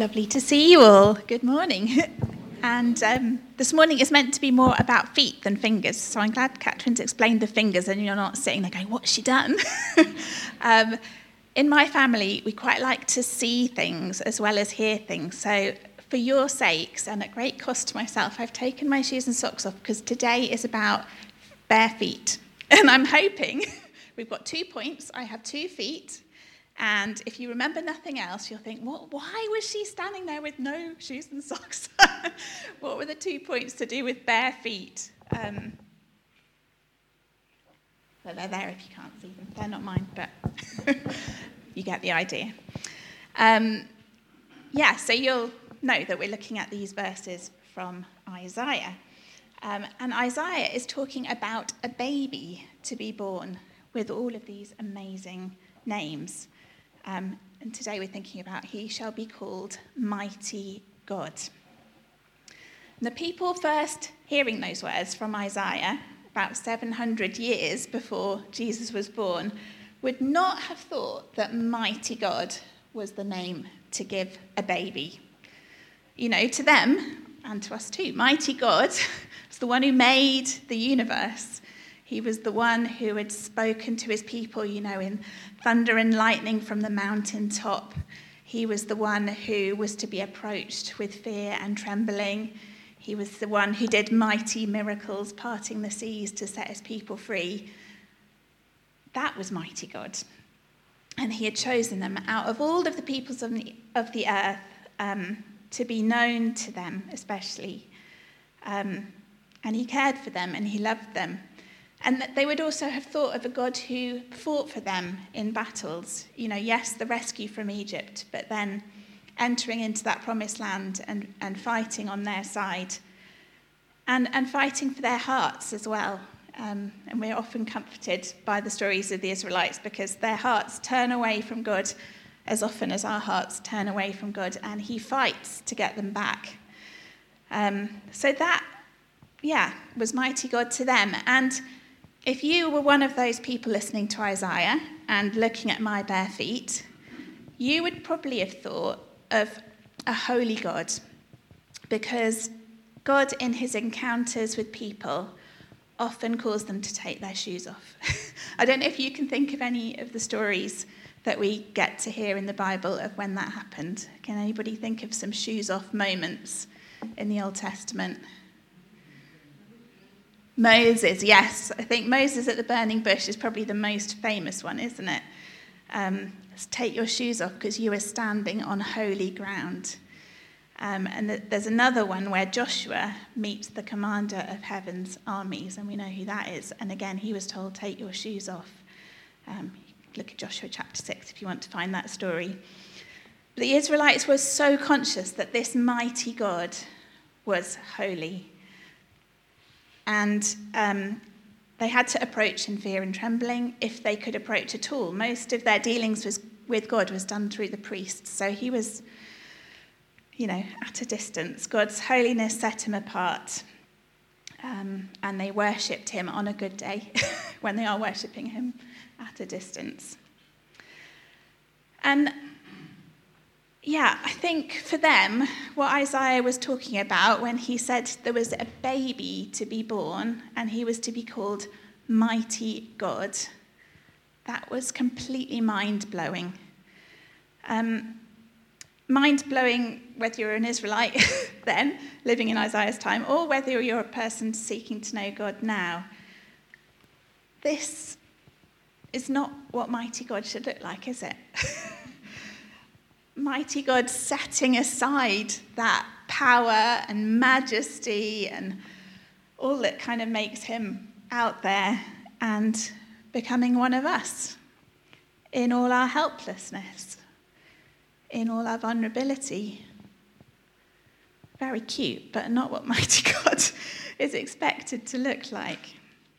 Lovely to see you all. Good morning. And this morning is meant to be more about feet than fingers, so I'm glad Catherine's explained the fingers and you're not sitting there going, what's she done? In my family, we quite like to see things as well as hear things. So for your sakes, and at great cost to myself, I've taken my shoes and socks off because today is about bare feet. And I'm hoping, we've got 2 points, I have 2 feet. And if you remember nothing else, you'll think, why was she standing there with no shoes and socks? What were the 2 points to do with bare feet? Well, they're there if you can't see them. They're not mine, but you get the idea. So you'll know that we're looking at these verses from Isaiah. And Isaiah is talking about a baby to be born with all of these amazing names. And today we're thinking about he shall be called Mighty God. And the people first hearing those words from Isaiah, about 700 years before Jesus was born, would not have thought that Mighty God was the name to give a baby. You know, to them, and to us too, Mighty God was the one who made the universe. He was the one who had spoken to his people, in thunder and lightning from the mountaintop. He was the one who was to be approached with fear and trembling. He was the one who did mighty miracles, parting the seas to set his people free. That was Mighty God. And he had chosen them out of all of the peoples of the earth to be known to them especially. And he cared for them and he loved them. And that they would also have thought of a God who fought for them in battles. Yes, the rescue from Egypt, but then entering into that promised land and fighting on their side. And fighting for their hearts as well. And we're often comforted by the stories of the Israelites because their hearts turn away from God as often as our hearts turn away from God. And he fights to get them back. So that, was Mighty God to them. And if you were one of those people listening to Isaiah and looking at my bare feet, you would probably have thought of a holy God, because God in his encounters with people often calls them to take their shoes off. I don't know if you can think of any of the stories that we get to hear in the Bible of when that happened. Can anybody think of some shoes off moments in the Old Testament? Moses, yes. I think Moses at the burning bush is probably the most famous one, isn't it? Take your shoes off because you are standing on holy ground. And there's another one where Joshua meets the commander of heaven's armies, and we know who that is. And again, he was told, take your shoes off. Look at Joshua chapter 6 if you want to find that story. But the Israelites were so conscious that this mighty God was holy. And they had to approach in fear and trembling, if they could approach at all. Most of their dealings with God was done through the priests. So he was, at a distance. God's holiness set him apart. And they worshipped him on a good day when they are worshipping him at a distance. And I think for them, what Isaiah was talking about when he said there was a baby to be born and he was to be called Mighty God, that was completely mind-blowing. Mind-blowing whether you're an Israelite then, living in Isaiah's time, or whether you're a person seeking to know God now. This is not what Mighty God should look like, is it? Mighty God setting aside that power and majesty and all that kind of makes him out there and becoming one of us in all our helplessness, in all our vulnerability. Very cute, but not what Mighty God is expected to look like.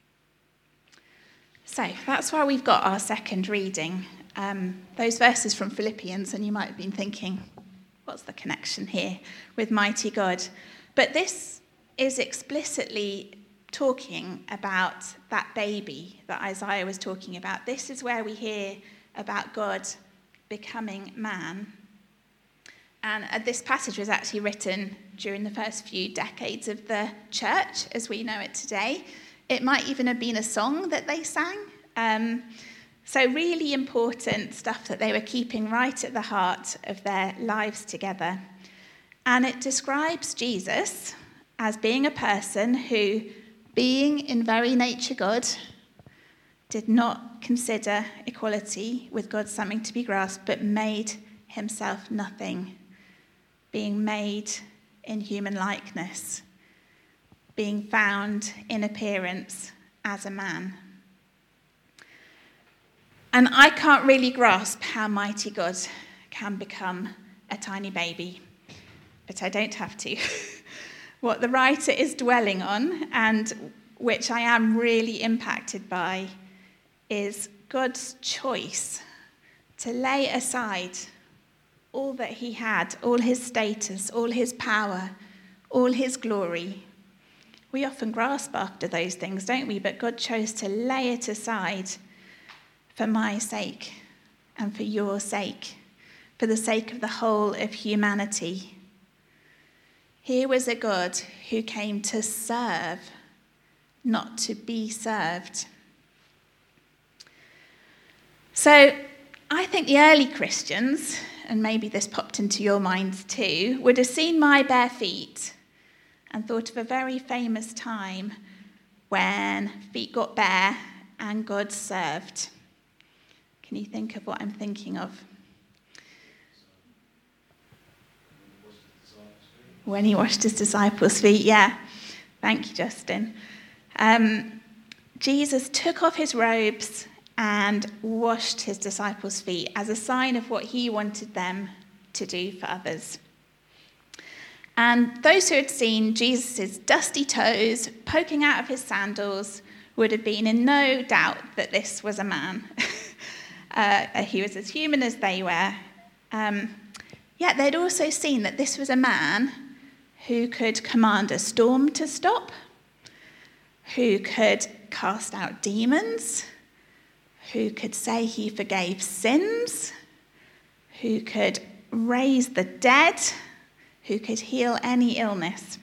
So that's why we've got our second reading. Those verses from Philippians, and you might have been thinking, what's the connection here with Mighty God? But this is explicitly talking about that baby that Isaiah was talking about. This is where we hear about God becoming man. And this passage was actually written during the first few decades of the church as we know it today. It might even have been a song that they sang. So really important stuff that they were keeping right at the heart of their lives together. And it describes Jesus as being a person who, being in very nature God, did not consider equality with God something to be grasped, but made himself nothing, being made in human likeness, being found in appearance as a man. And I can't really grasp how mighty God can become a tiny baby, but I don't have to. What the writer is dwelling on, and which I am really impacted by, is God's choice to lay aside all that he had, all his status, all his power, all his glory. We often grasp after those things, don't we? But God chose to lay it aside for my sake and for your sake, for the sake of the whole of humanity. Here was a God who came to serve, not to be served. So I think the early Christians, and maybe this popped into your minds too, would have seen my bare feet and thought of a very famous time when feet got bare and God served. Can you think of what I'm thinking of? When he washed his disciples' feet, yeah. Thank you, Justin. Jesus took off his robes and washed his disciples' feet as a sign of what he wanted them to do for others. And those who had seen Jesus' dusty toes poking out of his sandals would have been in no doubt that this was a man. He was as human as they were. Yet they'd also seen that this was a man who could command a storm to stop, who could cast out demons, who could say he forgave sins, who could raise the dead, who could heal any illness.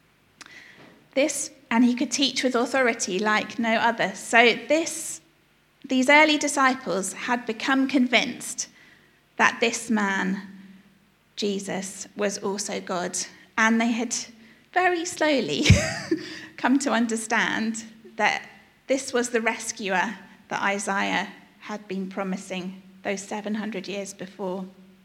And he could teach with authority like no other. So these early disciples had become convinced that this man, Jesus, was also God. And they had very slowly come to understand that this was the rescuer that Isaiah had been promising those 700 years before.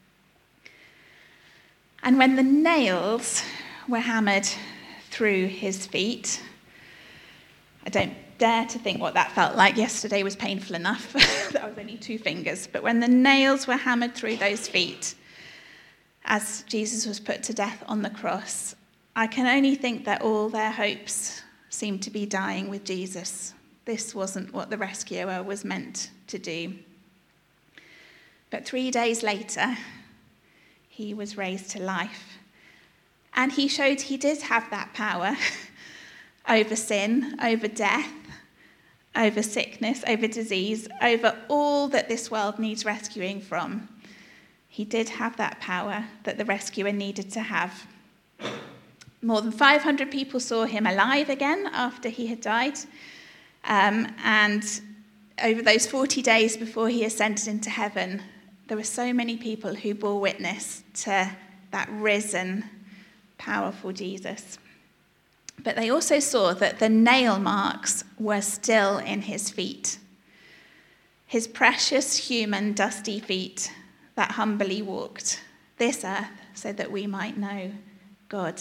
And when the nails were hammered through his feet, I don't dare to think what that felt like. Yesterday was painful enough. That was only 2 fingers. But when the nails were hammered through those feet, as Jesus was put to death on the cross, I can only think that all their hopes seemed to be dying with Jesus. This wasn't what the rescuer was meant to do. But 3 days later, he was raised to life. And he showed he did have that power over sin, over death, over sickness, over disease, over all that this world needs rescuing from. He did have that power that the rescuer needed to have. More than 500 people saw him alive again after he had died. And over those 40 days before he ascended into heaven, there were so many people who bore witness to that risen, powerful Jesus. But they also saw that the nail marks were still in his feet. His precious human dusty feet that humbly walked this earth so that we might know God.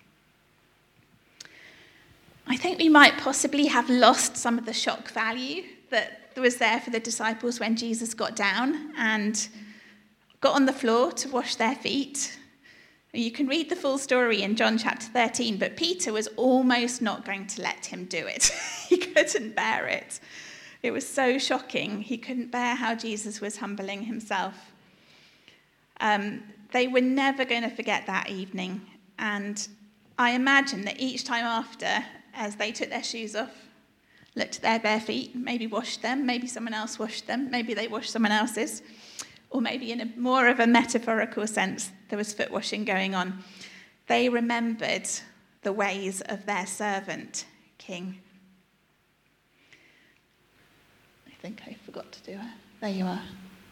I think we might possibly have lost some of the shock value that was there for the disciples when Jesus got down and got on the floor to wash their feet. You can read the full story in John chapter 13, but Peter was almost not going to let him do it. He couldn't bear it. It was so shocking. He couldn't bear how Jesus was humbling himself. They were never going to forget that evening. And I imagine that each time after, as they took their shoes off, looked at their bare feet, maybe washed them, maybe someone else washed them, maybe they washed someone else's, or maybe in more of a metaphorical sense, there was foot washing going on. They remembered the ways of their servant king. I think I forgot to do it. There you are.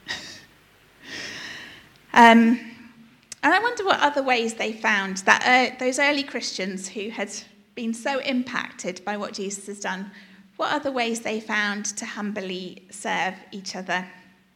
And I wonder what other ways they found that those early Christians who had been so impacted by what Jesus has done, what other ways they found to humbly serve each other.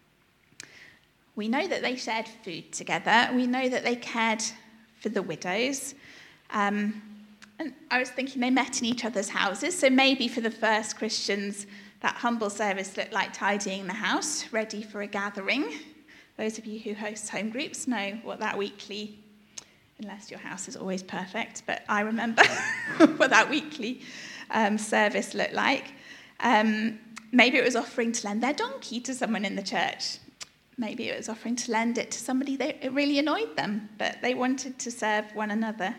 We know that they shared food together. We know that they cared for the widows. And I was thinking they met in each other's houses. So maybe for the first Christians, that humble service looked like tidying the house, ready for a gathering. Those of you who host home groups know what that weekly, unless your house is always perfect, but I remember what that weekly service looked like. Maybe it was offering to lend their donkey to someone in the church. Maybe it was offering to lend it to somebody that it really annoyed them, but they wanted to serve one another.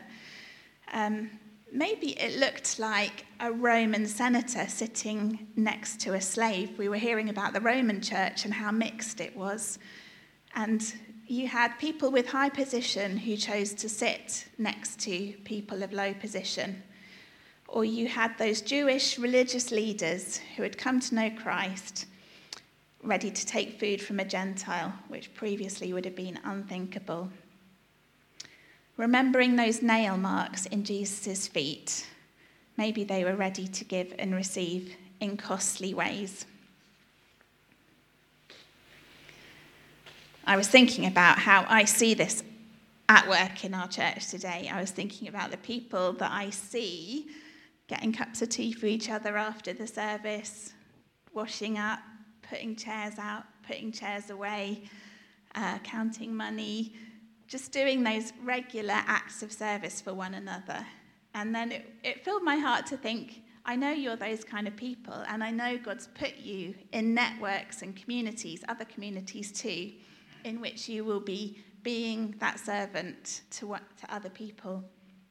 Maybe it looked like a Roman senator sitting next to a slave. We were hearing about the Roman church and how mixed it was. And you had people with high position who chose to sit next to people of low position. Or you had those Jewish religious leaders who had come to know Christ, ready to take food from a Gentile, which previously would have been unthinkable. Remembering those nail marks in Jesus' feet, maybe they were ready to give and receive in costly ways. I was thinking about how I see this at work in our church today. I was thinking about the people that I see getting cups of tea for each other after the service, washing up, putting chairs out, putting chairs away, counting money, just doing those regular acts of service for one another. And then it filled my heart to think, I know you're those kind of people, and I know God's put you in networks and communities, other communities too, in which you will be being that servant to other people.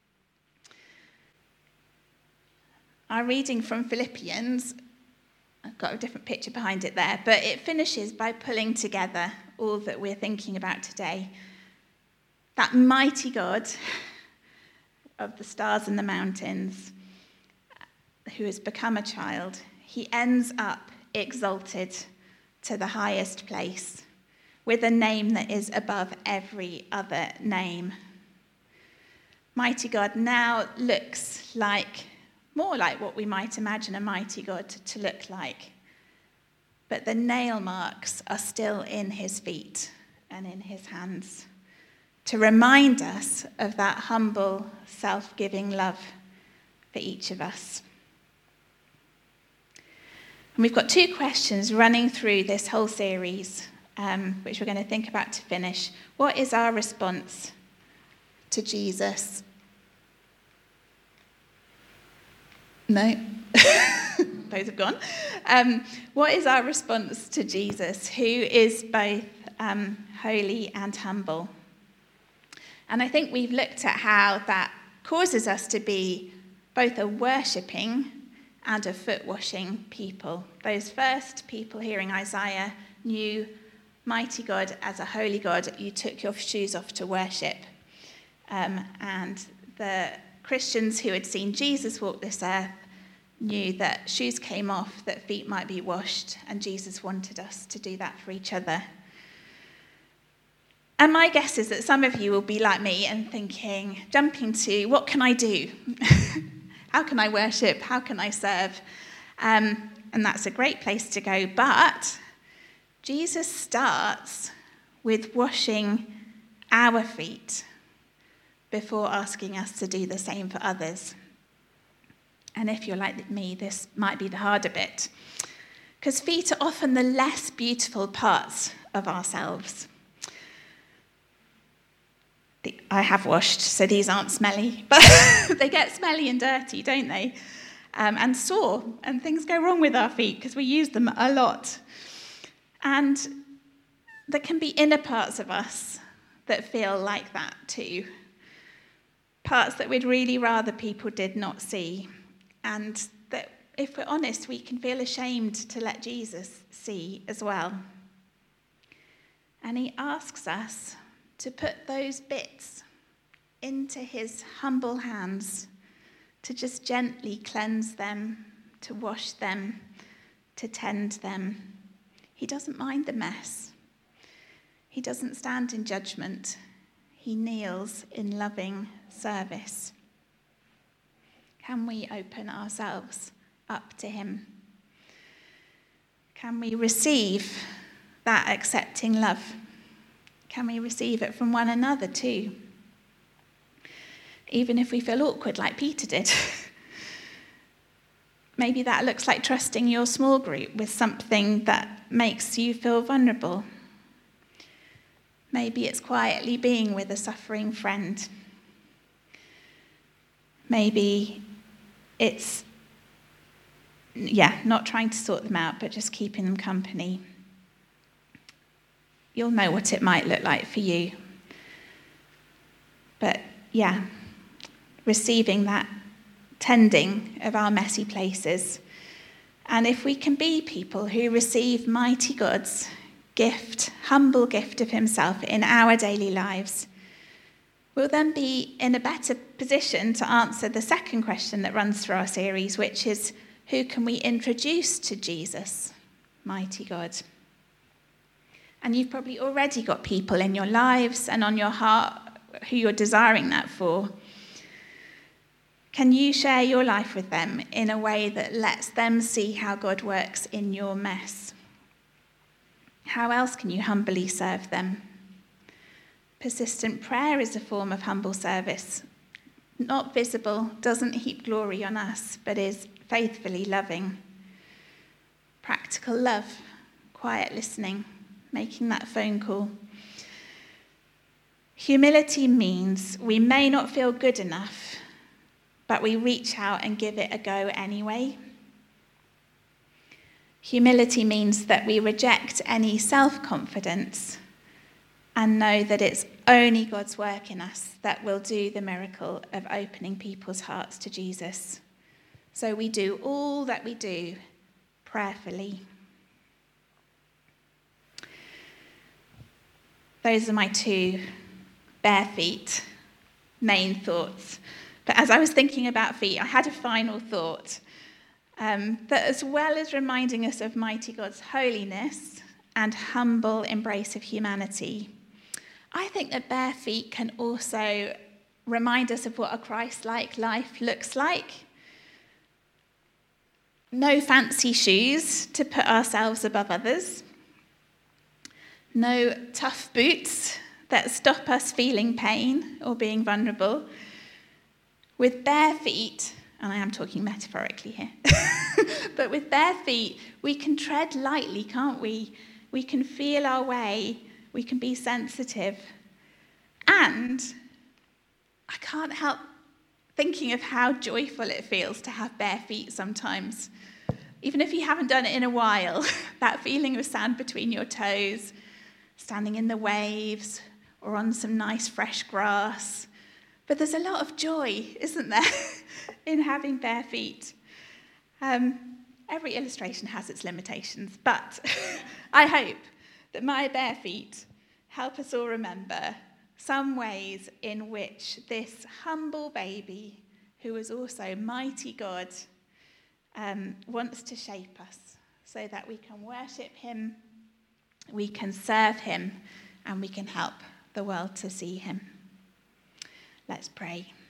Our reading from Philippians, I've got a different picture behind it there, but it finishes by pulling together all that we're thinking about today. That mighty God of the stars and the mountains, who has become a child, he ends up exalted to the highest place with a name that is above every other name. Mighty God now looks more like what we might imagine a mighty God to look like. But the nail marks are still in his feet and in his hands to remind us of that humble, self-giving love for each of us. And we've got two questions running through this whole series, which we're going to think about to finish. What is our response to Jesus? No, those have gone. What is our response to Jesus, who is both holy and humble? And I think we've looked at how that causes us to be both a worshipping and a foot-washing people. Those first people hearing Isaiah knew mighty God as a holy God. You took your shoes off to worship. And the Christians who had seen Jesus walk this earth knew that shoes came off, that feet might be washed, and Jesus wanted us to do that for each other. And my guess is that some of you will be like me and thinking, jumping to, what can I do? How can I worship? How can I serve? And that's a great place to go. But Jesus starts with washing our feet before asking us to do the same for others. And if you're like me, this might be the harder bit. Because feet are often the less beautiful parts of ourselves. I have washed, so these aren't smelly, but they get smelly and dirty, don't they? And sore, and things go wrong with our feet because we use them a lot. And there can be inner parts of us that feel like that too. Parts that we'd really rather people did not see. And that, if we're honest, we can feel ashamed to let Jesus see as well. And he asks us to put those bits into his humble hands, to just gently cleanse them, to wash them, to tend them. He doesn't mind the mess. He doesn't stand in judgment. He kneels in loving service. Can we open ourselves up to him? Can we receive that accepting love? Can we receive it from one another too? Even if we feel awkward like Peter did. Maybe that looks like trusting your small group with something that makes you feel vulnerable. Maybe it's quietly being with a suffering friend. Maybe it's, not trying to sort them out, but just keeping them company. You'll know what it might look like for you. But receiving that tending of our messy places. And if we can be people who receive mighty God's gift, humble gift of himself in our daily lives, we'll then be in a better position to answer the second question that runs through our series, which is, who can we introduce to Jesus, mighty God? And you've probably already got people in your lives and on your heart who you're desiring that for. Can you share your life with them in a way that lets them see how God works in your mess? How else can you humbly serve them? Persistent prayer is a form of humble service. Not visible, doesn't heap glory on us, but is faithfully loving. Practical love, quiet listening, making that phone call. Humility means we may not feel good enough, but we reach out and give it a go anyway. Humility means that we reject any self-confidence and know that it's only God's work in us that will do the miracle of opening people's hearts to Jesus. So we do all that we do prayerfully. Those are my two bare feet main thoughts. But as I was thinking about feet, I had a final thought that as well as reminding us of mighty God's holiness and humble embrace of humanity, I think that bare feet can also remind us of what a Christ-like life looks like. No fancy shoes to put ourselves above others. No tough boots that stop us feeling pain or being vulnerable. With bare feet, and I am talking metaphorically here, but with bare feet, we can tread lightly, can't we? We can feel our way. We can be sensitive. And I can't help thinking of how joyful it feels to have bare feet sometimes. Even if you haven't done it in a while, that feeling of sand between your toes, standing in the waves or on some nice fresh grass. But there's a lot of joy, isn't there, in having bare feet. Every illustration has its limitations, but I hope that my bare feet help us all remember some ways in which this humble baby, who is also mighty God, wants to shape us so that we can worship him, we can serve him, and we can help the world to see him. Let's pray.